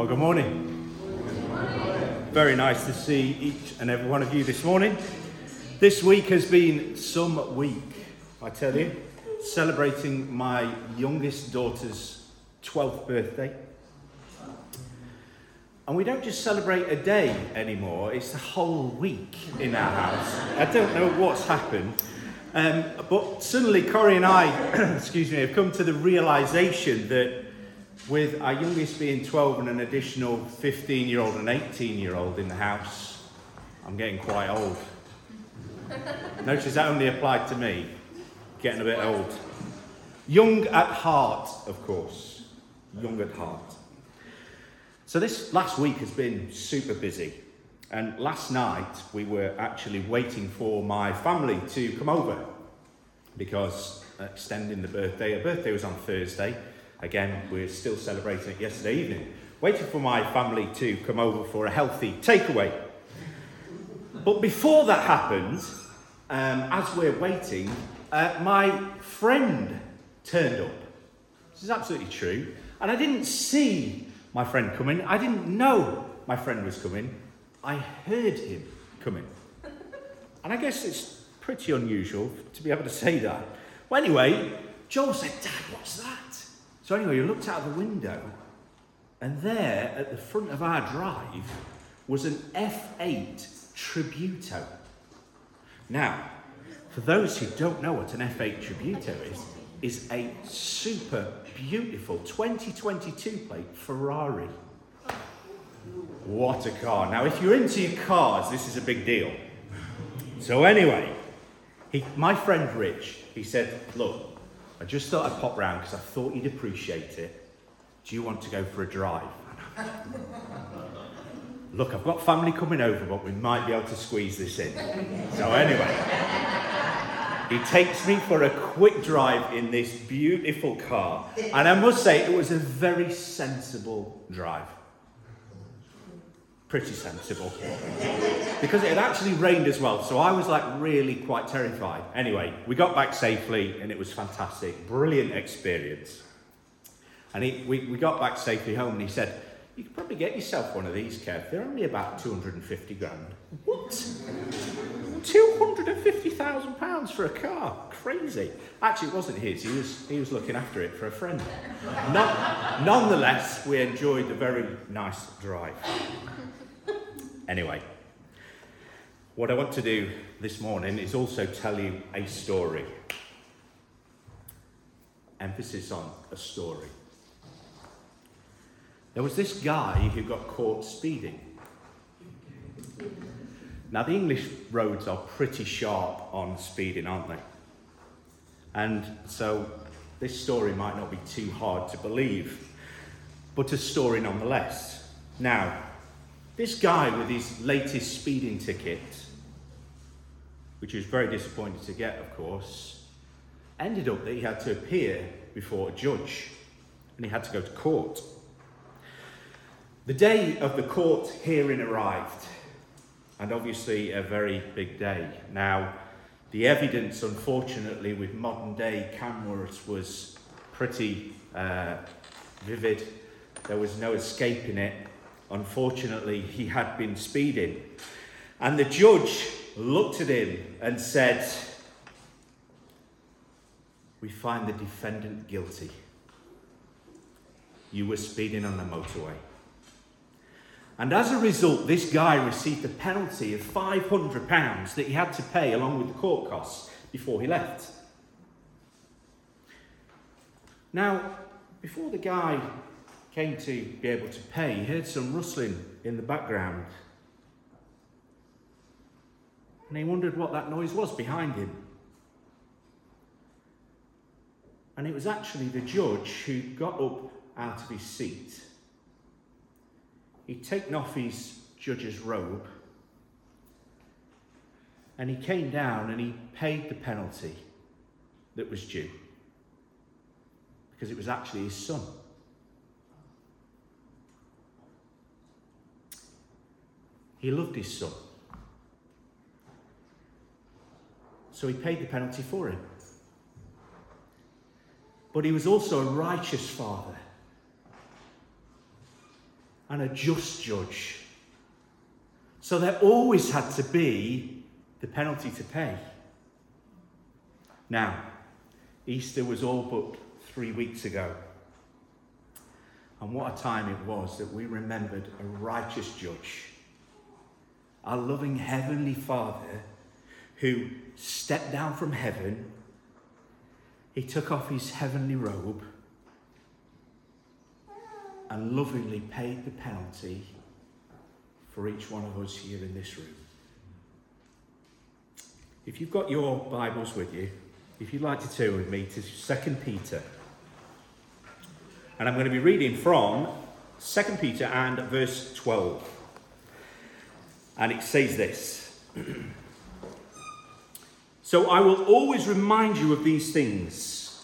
Well, good morning. Very nice to see each and every one of you this morning. This week has been some week, I tell you, celebrating my youngest daughter's 12th birthday. And we don't just celebrate a day anymore, it's the whole week in our house. I don't know what's happened, but suddenly Corrie and I, have come to the realisation that with our youngest being 12 and an additional 15-year-old and 18-year-old in the house, I'm getting quite old. Notice that only applied to me, getting a bit old. Young at heart, of course. Young at heart. So this last week has been super busy. And last night we were actually waiting for my family to come over because extending the birthday. Her birthday was on Thursday. Again, we're still celebrating it yesterday evening. Waiting for my family to come over for a healthy takeaway. But before that happened, as we're waiting, my friend turned up. This is absolutely true. And I didn't see my friend coming. I didn't know my friend was coming. I heard him coming. And I guess it's pretty unusual to be able to say that. Well, anyway, Joel said, "Dad, what's that?" So anyway, we looked out the window, and there at the front of our drive was an F8 Tributo. Now, for those who don't know what an F8 Tributo is a super beautiful 2022 plate Ferrari. What a car. Now, if you're into your cars, this is a big deal. So anyway, my friend Rich, he said, "Look, I just thought I'd pop round because I thought you'd appreciate it. Do you want to go for a drive?" Look, I've got family coming over, but we might be able to squeeze this in. So anyway, he takes me for a quick drive in this beautiful car. And I must say, it was a very sensible drive. Pretty sensible. Because it had actually rained as well, so I was really quite terrified. Anyway, we got back safely and it was fantastic. Brilliant experience. And we got back safely home and he said, "You could probably get yourself one of these, Kev. They're only about 250 grand. What? £250,000 for a car? Crazy. Actually, it wasn't his. He was looking after it for a friend. Nonetheless, we enjoyed a very nice drive. Anyway, what I want to do this morning is also tell you a story. Emphasis on a story. There was this guy who got caught speeding. Now, the English roads are pretty sharp on speeding, aren't they? And so this story might not be too hard to believe, but a story nonetheless. Now, this guy with his latest speeding ticket, which he was very disappointed to get, of course, ended up that he had to appear before a judge and he had to go to court. The day of the court hearing arrived, and obviously a very big day. Now, the evidence, unfortunately, with modern day cameras was pretty vivid. There was no escaping it. Unfortunately, he had been speeding. And the judge looked at him and said, "We find the defendant guilty. You were speeding on the motorway." And as a result, this guy received a penalty of £500 that he had to pay along with the court costs before he left. Now, before the guy came to be able to pay, he heard some rustling in the background. And he wondered what that noise was behind him. And it was actually the judge who got up out of his seat. He'd taken off his judge's robe and he came down and he paid the penalty that was due because it was actually his son. He loved his son. So he paid the penalty for him. But he was also a righteous father. and a just judge. So there always had to be the penalty to pay. Now, Easter was all but 3 weeks ago. And what a time it was that we remembered a righteous judge, our loving Heavenly Father, who stepped down from heaven. He took off his heavenly robe and lovingly paid the penalty for each one of us here in this room. If you've got your Bibles with you, if you'd like to turn with me to 2 Peter. And I'm going to be reading from 2 Peter and verse 12. And it says this. So I will always remind you of these things,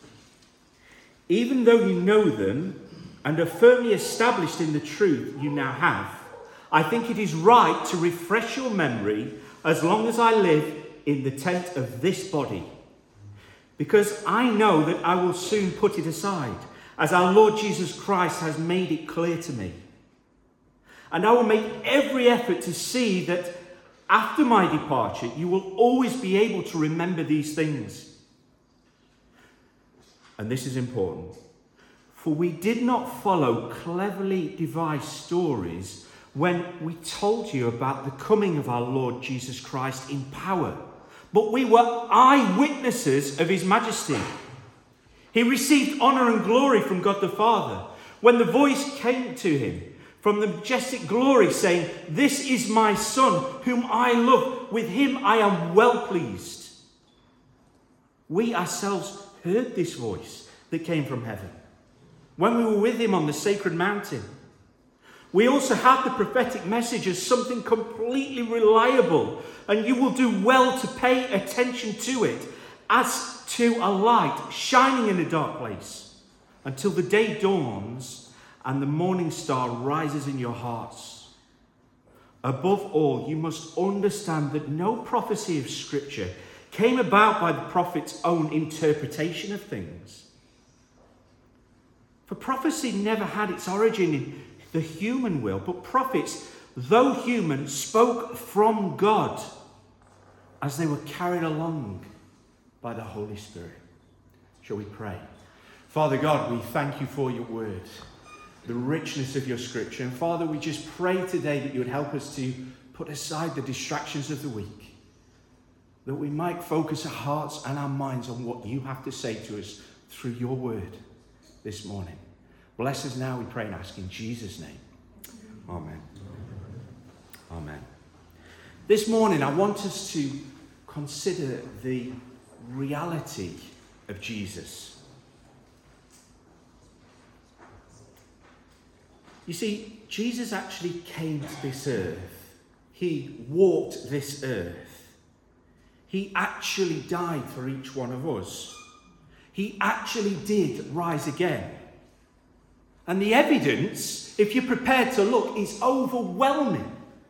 even though you know them and are firmly established in the truth you now have. I think it is right to refresh your memory as long as I live in the tent of this body, because I know that I will soon put it aside, as our Lord Jesus Christ has made it clear to me. And I will make every effort to see that after my departure, you will always be able to remember these things. And this is important. For we did not follow cleverly devised stories when we told you about the coming of our Lord Jesus Christ in power, but we were eyewitnesses of his majesty. He received honor and glory from God the Father when the voice came to him from the majestic glory saying, "This is my Son, whom I love. With him I am well pleased." We ourselves heard this voice that came from heaven when we were with him on the sacred mountain. We also have the prophetic message as something completely reliable, and you will do well to pay attention to it as to a light shining in a dark place until the day dawns and the morning star rises in your hearts. Above all, you must understand that no prophecy of Scripture came about by the prophet's own interpretation of things. For prophecy never had its origin in the human will, but prophets, though human, spoke from God as they were carried along by the Holy Spirit. Shall we pray? Father God, we thank you for your word, the richness of your Scripture. And Father, we just pray today that you would help us to put aside the distractions of the week, that we might focus our hearts and our minds on what you have to say to us through your word this morning. Bless us now, we pray and ask in Jesus' name. Amen. Amen. This morning, I want us to consider the reality of Jesus. You see, Jesus actually came to this earth. He walked this earth. He actually died for each one of us. He actually did rise again. And the evidence, if you're prepared to look, is overwhelming.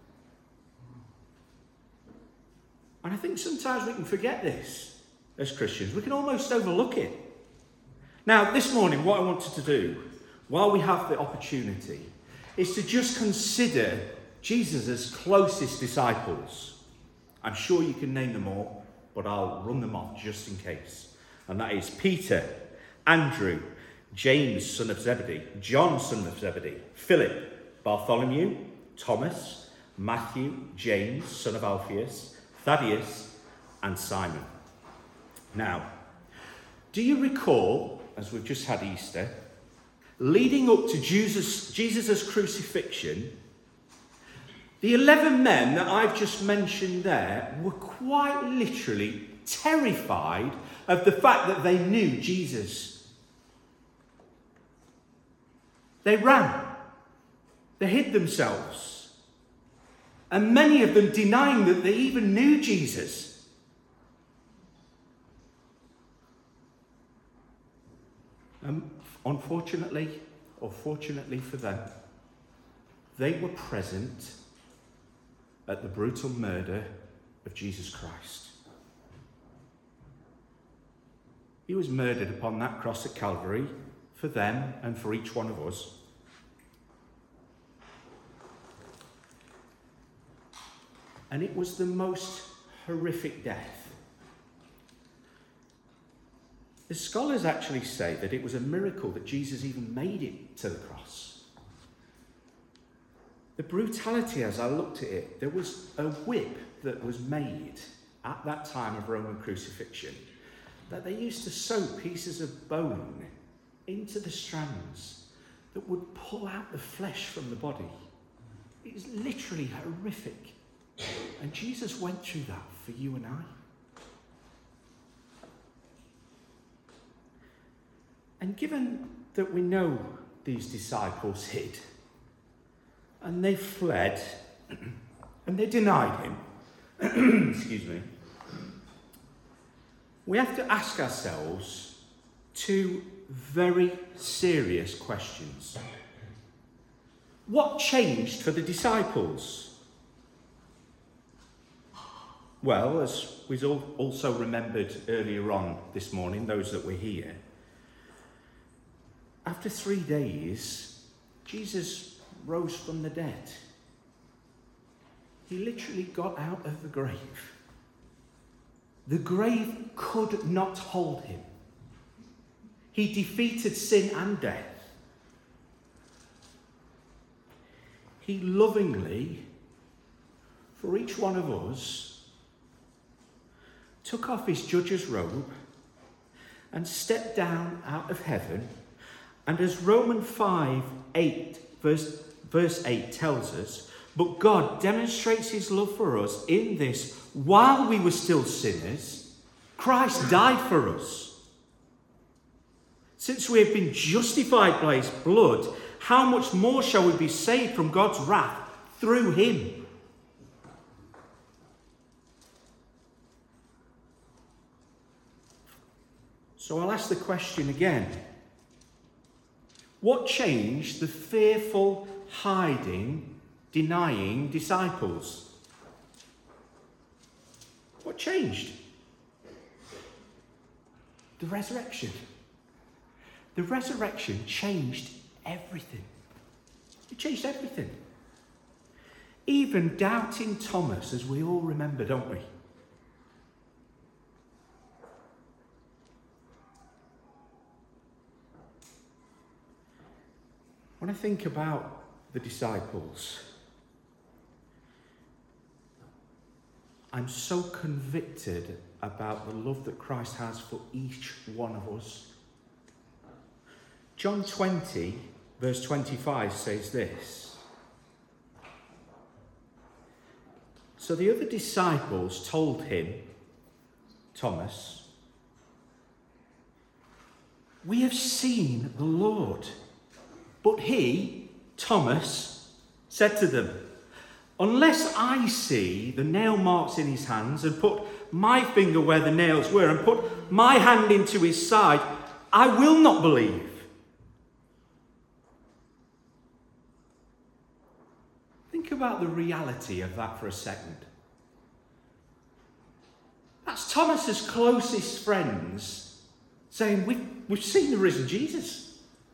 And I think sometimes we can forget this as Christians. We can almost overlook it. Now, this morning, what I wanted to do, while we have the opportunity, is to just consider Jesus' closest disciples. I'm sure you can name them all, but I'll run them off just in case. And that is Peter, Andrew, James, son of Zebedee, John, son of Zebedee, Philip, Bartholomew, Thomas, Matthew, James, son of Alphaeus, Thaddeus, and Simon. Now, do you recall, as we've just had Easter, leading up to Jesus' crucifixion, the 11 men that I've just mentioned there were quite literally terrified of the fact that they knew Jesus. They ran. They hid themselves. And many of them denying that they even knew Jesus. Unfortunately, or fortunately for them, they were present at the brutal murder of Jesus Christ. He was murdered upon that cross at Calvary for them and for each one of us. And it was the most horrific death. The scholars actually say that it was a miracle that Jesus even made it to the cross. The brutality, as I looked at it, there was a whip that was made at that time of Roman crucifixion that they used to sew pieces of bone into the strands that would pull out the flesh from the body. It is literally horrific. And Jesus went through that for you and I. And given that we know these disciples hid, and they fled, and they denied him, excuse me, we have to ask ourselves two very serious questions. What changed for the disciples? Well, as we also remembered earlier on this morning, those that were here, after 3 days, Jesus rose from the dead. He literally got out of the grave. The grave could not hold him. He defeated sin and death. He lovingly, for each one of us, took off his judge's robe and stepped down out of heaven. And as Romans 5:8, verse 8 tells us, but God demonstrates his love for us in this: while we were still sinners, Christ died for us. Since we have been justified by his blood, how much more shall we be saved from God's wrath through him? So I'll ask the question again. What changed the fearful, hiding, denying disciples? What changed? The resurrection. The resurrection changed everything. It changed everything. Even doubting Thomas, as we all remember, don't we? When I think about the disciples, I'm so convicted about the love that Christ has for each one of us. John 20, verse 25 says this: so the other disciples told him, Thomas, we have seen the Lord. But he, Thomas, said to them, unless I see the nail marks in his hands and put my finger where the nails were and put my hand into his side, I will not believe. Think about the reality of that for a second. That's Thomas's closest friends saying, we've seen the risen Jesus.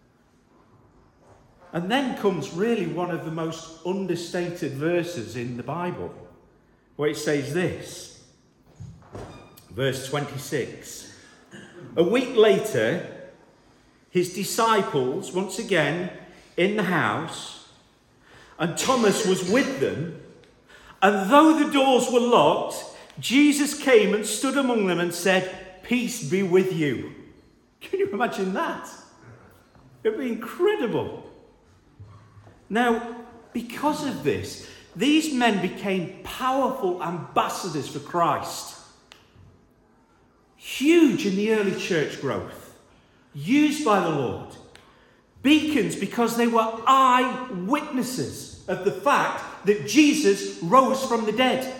And then comes really one of the most understated verses in the Bible, where it says this, verse 26. A week later, his disciples, once again in the house, and Thomas was with them, and though the doors were locked, Jesus came and stood among them and said, peace be with you. Can you imagine that? It would be incredible. Now, because of this, these men became powerful ambassadors for Christ. Huge in the early church growth. Used by the Lord. Beacons because they were eyewitnesses of the fact that Jesus rose from the dead.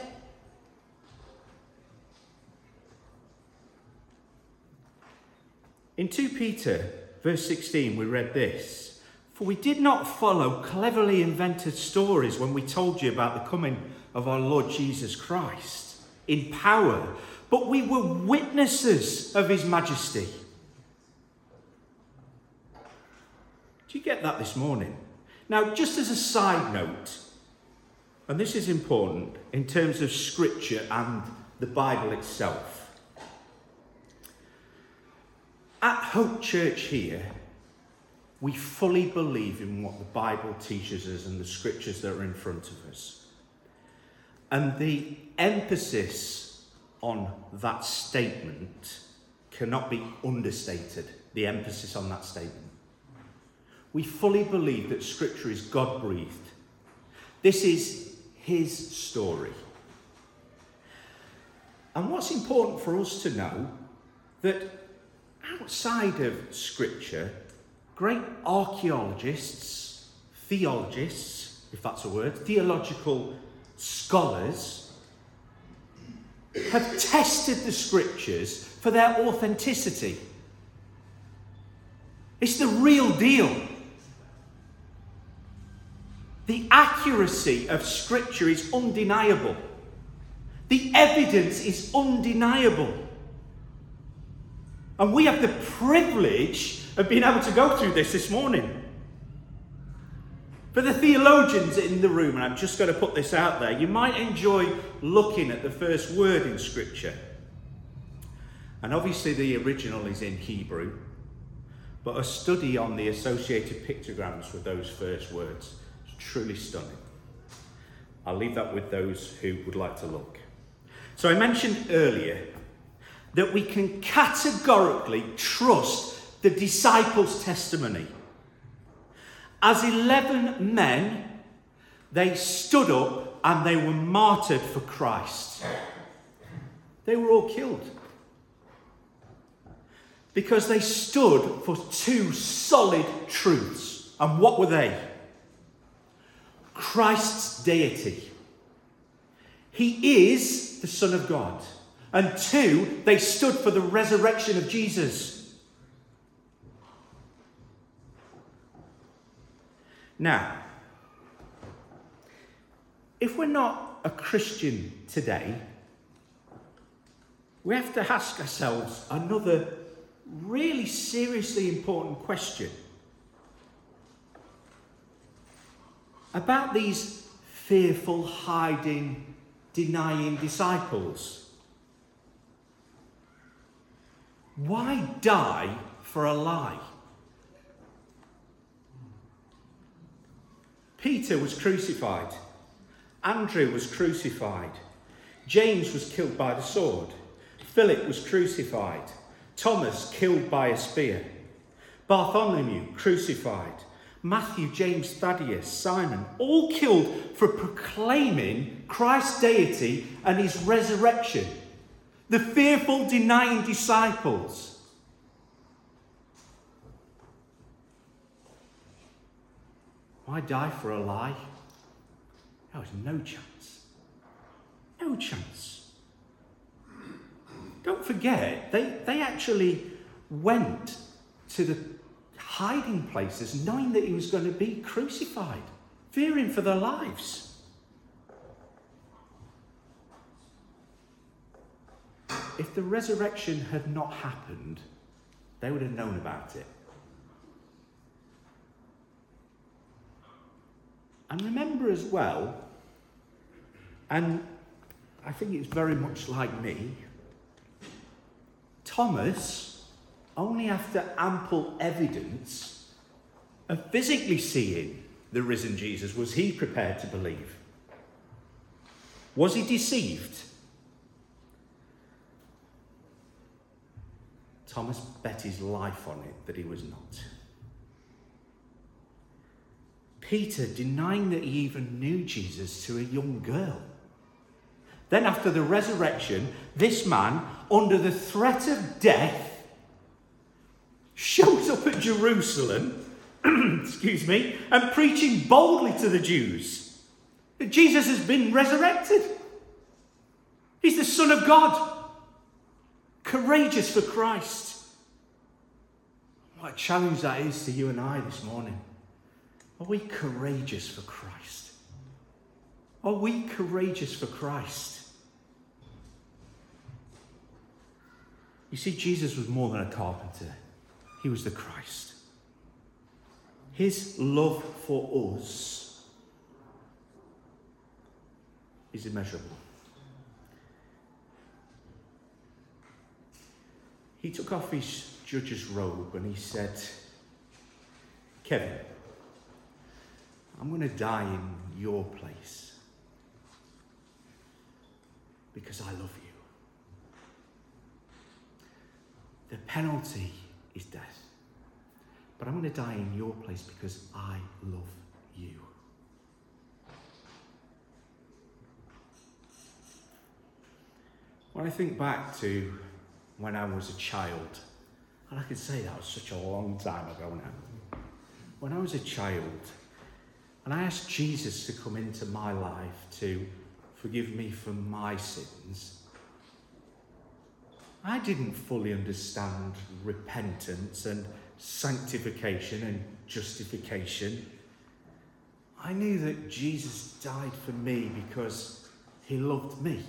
In 2 Peter, verse 16, we read this. For we did not follow cleverly invented stories when we told you about the coming of our Lord Jesus Christ in power, but we were witnesses of his majesty. Do you get that this morning? Now, just as a side note, and this is important in terms of Scripture and the Bible itself. At Hope Church here, we fully believe in what the Bible teaches us and the Scriptures that are in front of us. And the emphasis on that statement cannot be understated, the emphasis on that statement. We fully believe that Scripture is God-breathed. This is his story. And what's important for us to know, that outside of Scripture, great archaeologists, theologists, if that's a word, theological scholars, have tested the Scriptures for their authenticity. It's the real deal. The accuracy of Scripture is undeniable. The evidence is undeniable. And we have the privilege of being able to go through this morning. For the theologians in the room, and I'm just going to put this out there, you might enjoy looking at the first word in Scripture. And obviously the original is in Hebrew, but a study on the associated pictograms with those first words is truly stunning. I'll leave that with those who would like to look. So I mentioned earlier that we can categorically trust the disciples' testimony. As 11 men, they stood up and they were martyred for Christ. They were all killed because they stood for two solid truths. And what were they? Christ's deity. He is the Son of God. And two, they stood for the resurrection of Jesus. Now, if we're not a Christian today, we have to ask ourselves another really seriously important question about these fearful, hiding, denying disciples. Why die for a lie? Peter was crucified. Andrew was crucified. James was killed by the sword. Philip was crucified. Thomas killed by a spear. Bartholomew crucified. Matthew, James, Thaddeus, Simon, all killed for proclaiming Christ's deity and his resurrection. The fearful, denying disciples. Why die for a lie? There was no chance. No chance. Don't forget, they actually went to the hiding places knowing that he was going to be crucified, fearing for their lives. If the resurrection had not happened, they would have known about it. And remember as well, and I think it's very much like me, Thomas, only after ample evidence of physically seeing the risen Jesus, was he prepared to believe. Was he deceived? Thomas bet his life on it that he was not. Peter denying that he even knew Jesus to a young girl. Then after the resurrection, this man, under the threat of death, shows up at Jerusalem, and preaching boldly to the Jews that Jesus has been resurrected. He's the Son of God. Courageous for Christ. What a challenge that is to you and I this morning. Are we courageous for Christ? Are we courageous for Christ? You see, Jesus was more than a carpenter. He was the Christ. His love for us is immeasurable. He took off his judge's robe and he said, Kevin, I'm going to die in your place because I love you. The penalty is death, but I'm going to die in your place because I love you. When I think back to when I was a child, and I can say that was such a long time ago now. When I was a child, and I asked Jesus to come into my life to forgive me for my sins, I didn't fully understand repentance and sanctification and justification. I knew that Jesus died for me because he loved me.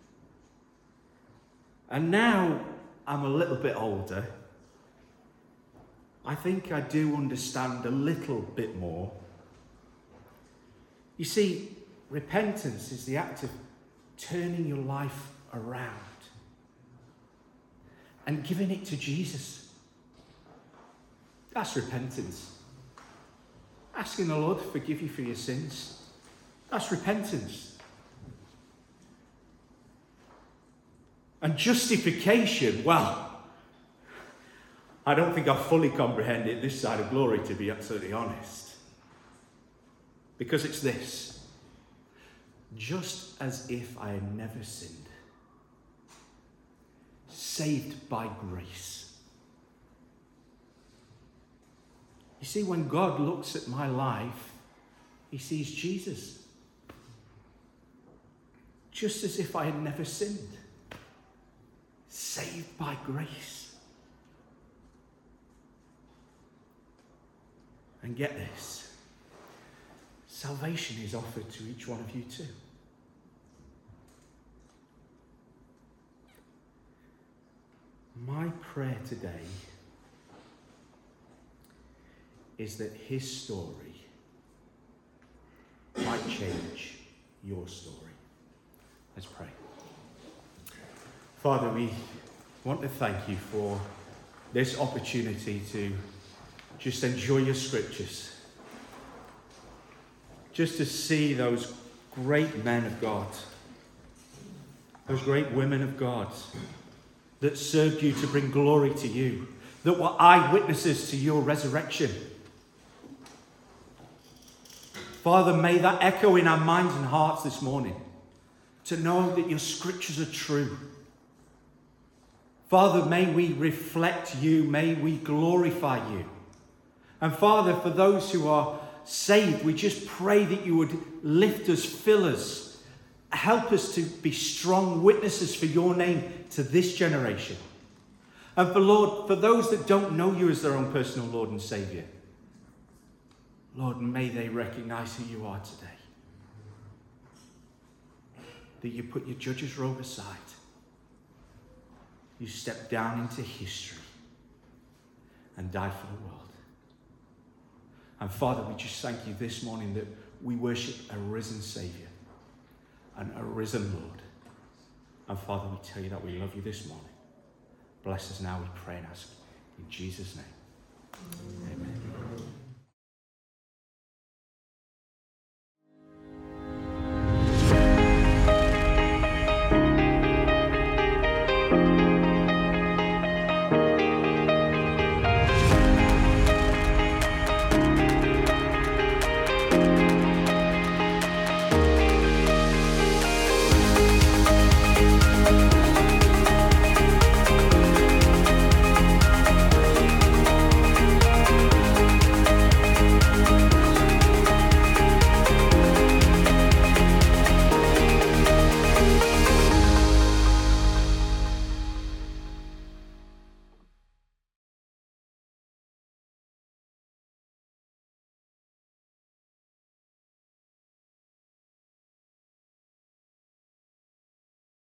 And now I'm a little bit older, I think I do understand a little bit more. You see, repentance is the act of turning your life around and giving it to Jesus. That's repentance. Asking the Lord to forgive you for your sins. That's repentance. And justification, well, I don't think I fully comprehend it this side of glory, to be absolutely honest. Because it's this: just as if I had never sinned, saved by grace. You see, when God looks at my life, he sees Jesus. Just as if I had never sinned, saved by grace. And get this, salvation is offered to each one of you too. My prayer today is that his story might change your story. Let's pray. Father, we want to thank you for this opportunity to just enjoy your scriptures. Just to see those great men of God, those great women of God that served you to bring glory to you, that were eyewitnesses to your resurrection. Father, may that echo in our minds and hearts this morning, to know that your scriptures are true. Father, may we reflect you, may we glorify you. And Father, for those who are saved, we just pray that you would lift us, fill us, help us to be strong witnesses for your name to this generation. And for Lord, for those that don't know you as their own personal Lord and Saviour, Lord, may they recognize who you are today. That you put your judge's robe aside. You stepped down into history and died for the world. And Father, we just thank you this morning that we worship a risen Saviour and a risen Lord. And Father, we tell you that we love you this morning. Bless us now, we pray and ask in Jesus' name. Amen.